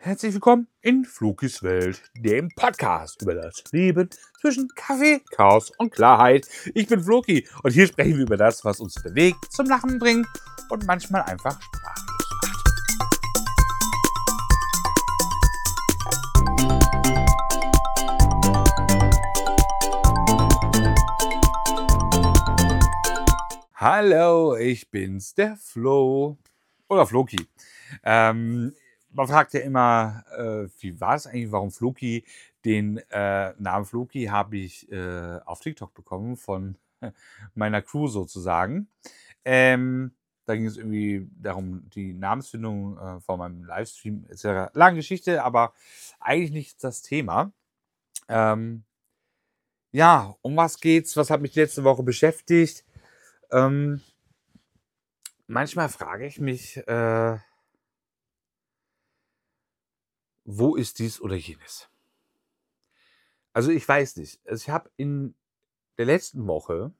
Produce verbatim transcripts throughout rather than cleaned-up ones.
Herzlich willkommen in Flokis Welt, dem Podcast über das Leben zwischen Kaffee, Chaos und Klarheit. Ich bin Floki und hier sprechen wir über das, was uns bewegt, zum Lachen bringt und manchmal einfach sprachlos macht. Hallo, ich bin's, der Flo oder Floki. Ähm, man fragt ja immer, äh, wie war es eigentlich, warum Floki? Den äh, Namen Floki habe ich äh, auf TikTok bekommen von meiner Crew sozusagen. Ähm, da ging es irgendwie darum, die Namensfindung äh, von meinem Livestream et cetera. Lange Geschichte, aber eigentlich nicht das Thema. Ähm, ja, um was geht's? Was hat mich letzte Woche beschäftigt? Ähm, manchmal frage ich mich, äh, wo ist dies oder jenes? Also ich weiß nicht. Also ich habe in der letzten Woche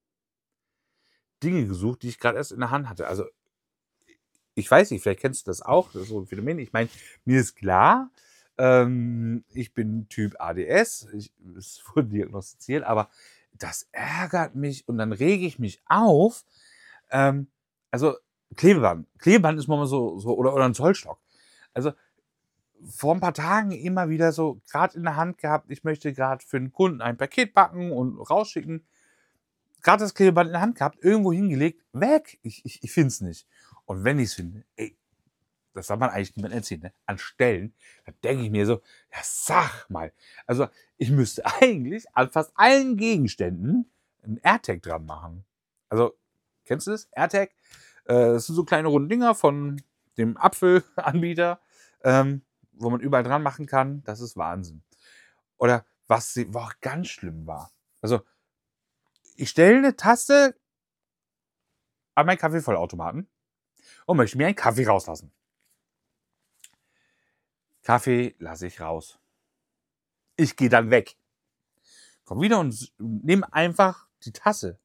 Dinge gesucht, die ich gerade erst in der Hand hatte. Also ich weiß nicht, vielleicht kennst du das auch, das ist so ein Phänomen. Ich meine, mir ist klar, ähm, ich bin Typ A D S, ich, es wurde diagnostiziert, aber das ärgert mich und dann rege ich mich auf. Ähm, also Klebeband. Klebeband ist manchmal so, so oder, oder ein Zollstock. Also vor ein paar Tagen immer wieder so gerade in der Hand gehabt, ich möchte gerade für einen Kunden ein Paket backen und rausschicken. Gerade das Klebeband in der Hand gehabt, irgendwo hingelegt, weg. Ich, ich, ich finde es nicht. Und wenn ich es finde, ey, das soll man eigentlich niemandem erzählen, ne? An Stellen, da denke ich mir so, ja, sag mal. Also, ich müsste eigentlich an fast allen Gegenständen ein AirTag dran machen. Also, kennst du das? AirTag? Äh, das sind so kleine runde Dinger von dem Apfelanbieter, ähm, wo man überall dran machen kann. Das ist Wahnsinn. Oder was sie- was auch ganz schlimm war. Also, ich stelle eine Tasse an meinen Kaffeevollautomaten und möchte mir einen Kaffee rauslassen. Kaffee lasse ich raus. Ich gehe dann weg. Komm wieder und nehme einfach die Tasse.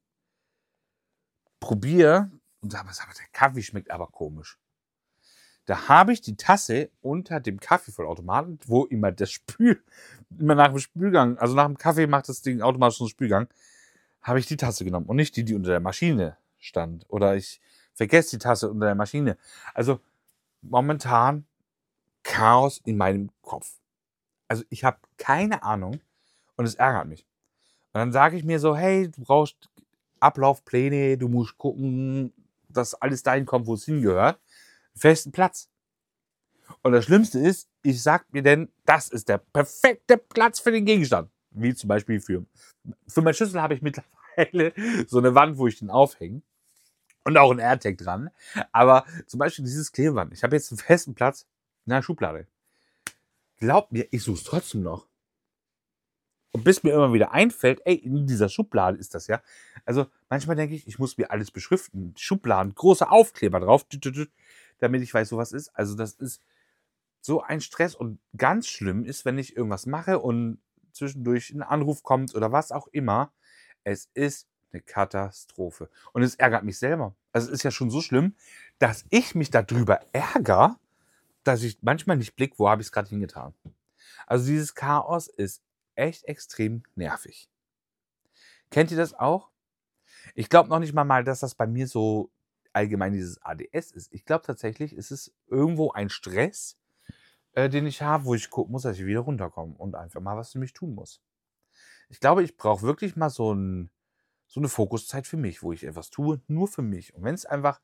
Probier und sag, was, aber der Kaffee schmeckt aber komisch. Da habe ich die Tasse unter dem Kaffeevollautomaten, wo immer das Spül, immer nach dem Spülgang, also nach dem Kaffee macht das Ding automatisch einen Spülgang, habe ich die Tasse genommen und nicht die, die unter der Maschine stand. Oder ich vergesse die Tasse unter der Maschine. Also momentan Chaos in meinem Kopf. Also ich habe keine Ahnung und es ärgert mich. Und dann sage ich mir so, hey, du brauchst Ablaufpläne, du musst gucken, dass alles dahin kommt, wo es hingehört. Festen Platz. Und das Schlimmste ist, ich sag mir denn, das ist der perfekte Platz für den Gegenstand. Wie zum Beispiel für, für meinen Schlüssel habe ich mittlerweile so eine Wand, wo ich den aufhänge. Und auch ein AirTag dran. Aber zum Beispiel dieses Klebeband. Ich habe jetzt einen festen Platz in der Schublade. Glaubt mir, ich suche es trotzdem noch. Und bis mir immer wieder einfällt, ey, in dieser Schublade ist das ja. Also manchmal denke ich, ich muss mir alles beschriften. Schubladen, große Aufkleber drauf, damit ich weiß, wo was ist. Also das ist so ein Stress. Und ganz schlimm ist, wenn ich irgendwas mache und zwischendurch ein Anruf kommt oder was auch immer. Es ist eine Katastrophe. Und es ärgert mich selber. Also es ist ja schon so schlimm, dass ich mich darüber ärgere, dass ich manchmal nicht blick, wo habe ich es gerade hingetan. Also dieses Chaos ist echt extrem nervig. Kennt ihr das auch? Ich glaube noch nicht mal mal, dass das bei mir so allgemein dieses A D S ist. Ich glaube tatsächlich, ist es irgendwo ein Stress, äh, den ich habe, wo ich gucken muss, dass ich wieder runterkomme und einfach mal was für mich tun muss. Ich glaube, ich brauche wirklich mal so, ein, so eine Fokuszeit für mich, wo ich etwas tue, nur für mich. Und wenn es einfach,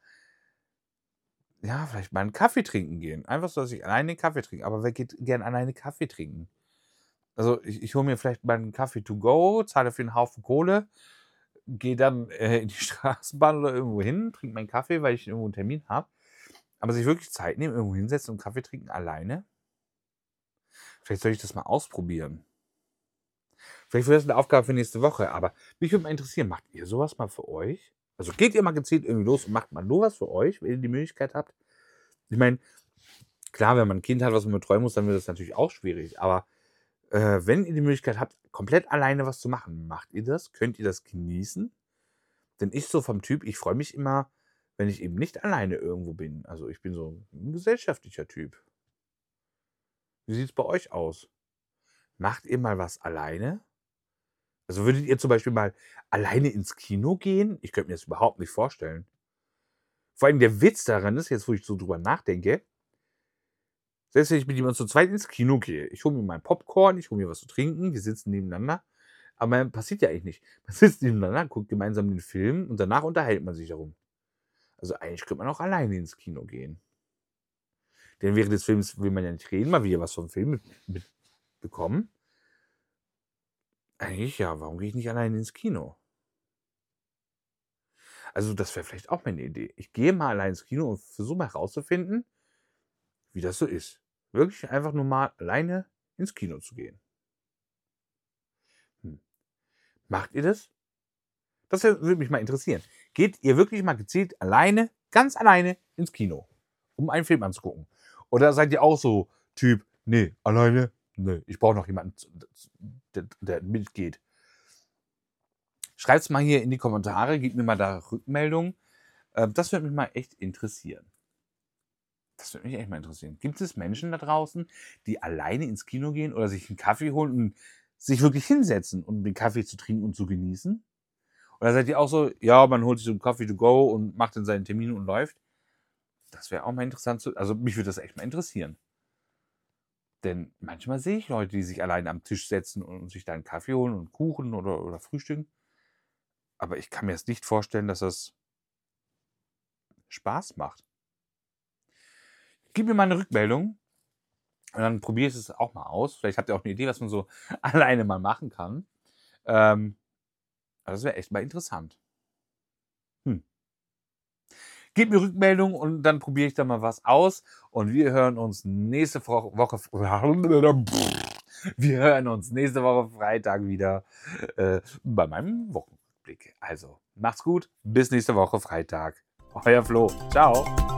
ja, vielleicht mal einen Kaffee trinken gehen. Einfach so, dass ich alleine einen Kaffee trinke. Aber wer geht gern alleine Kaffee trinken? Also ich, ich hole mir vielleicht mal einen Kaffee to go, zahle für einen Haufen Kohle, gehe dann äh, in die Straßenbahn oder irgendwo hin, trinke meinen Kaffee, weil ich irgendwo einen Termin habe. Aber sich wirklich Zeit nehmen, irgendwo hinsetzen und Kaffee trinken alleine? Vielleicht soll ich das mal ausprobieren. Vielleicht wird das eine Aufgabe für nächste Woche. Aber mich würde mal interessieren, macht ihr sowas mal für euch? Also geht ihr mal gezielt irgendwie los und macht mal nur was für euch, wenn ihr die Möglichkeit habt? Ich meine, klar, wenn man ein Kind hat, was man betreuen muss, dann wird das natürlich auch schwierig. Aber äh, wenn ihr die Möglichkeit habt, komplett alleine was zu machen, macht ihr das? Könnt ihr das genießen? Denn ich so vom Typ, ich freue mich immer, wenn ich eben nicht alleine irgendwo bin. Also ich bin so ein gesellschaftlicher Typ. Wie sieht's bei euch aus? Macht ihr mal was alleine? Also, würdet ihr zum Beispiel mal alleine ins Kino gehen? Ich könnte mir das überhaupt nicht vorstellen. Vor allem der Witz daran ist, jetzt wo ich so drüber nachdenke, selbst wenn ich mit jemandem zu zweit ins Kino gehe, ich hole mir mein Popcorn, ich hole mir was zu trinken, wir sitzen nebeneinander, aber mehr passiert ja eigentlich nicht. Man sitzt nebeneinander, guckt gemeinsam den Film und danach unterhält man sich darum. Also, eigentlich könnte man auch alleine ins Kino gehen. Denn während des Films will man ja nicht reden, man will ja was vom Film mit mitbekommen. Eigentlich ja, warum gehe ich nicht alleine ins Kino? Also, das wäre vielleicht auch meine Idee. Ich gehe mal allein ins Kino und versuche mal herauszufinden, wie das so ist. Wirklich einfach nur mal alleine ins Kino zu gehen. Hm. Macht ihr das? Das wär würde mich mal interessieren. Geht ihr wirklich mal gezielt alleine, ganz alleine ins Kino, um einen Film anzugucken? Oder seid ihr auch so Typ: „Ne, alleine, ne, ich brauche noch jemanden, z z der der mitgeht?“ Schreibt's mal hier in die Kommentare, gebt mir mal da Rückmeldung. Ähm, das würde mich mal echt interessieren. Das würde mich echt mal interessieren. Gibt es Menschen da draußen, die alleine ins Kino gehen oder sich 'n Kaffee holen und sich wirklich hinsetzen, um den Kaffee zu trinken und zu genießen? Oder seid ihr auch so: Ja, man holt sich so 'n Coffee to go und macht dann seinen Termin und läuft? Das wäre auch mal interessant zu also, mich würde das echt mal interessieren. Denn manchmal sehe ich Leute, die sich alleine am Tisch setzen und sich da 'n Kaffee holen und Kuchen oder oder frühstücken. Aber ich kann mir jetzt nicht vorstellen, dass das Spaß macht. Gib mir mal 'ne Rückmeldung und dann probiere ich es auch mal aus. Vielleicht habt ihr auch 'ne Idee, was man so alleine mal machen kann. Ähm, also, das wäre echt mal interessant. Hm. Gebt mir Rückmeldung und dann probiere ich da mal was aus und wir hören uns nächste Fro Woche wir hören uns nächste Woche Freitag wieder, äh, bei meinem Wochenrückblick. Also, macht's gut, bis nächste Woche Freitag. Euer Flo. Tschau.